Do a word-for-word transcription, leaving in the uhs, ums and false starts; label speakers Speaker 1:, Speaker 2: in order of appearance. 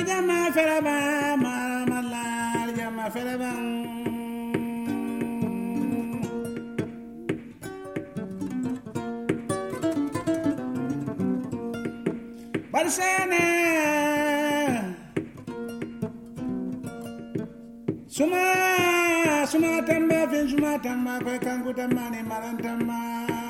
Speaker 1: jama feraba mamala jama feraba barsene suma suma tamba fin suma tamba ko kangu tamani marantama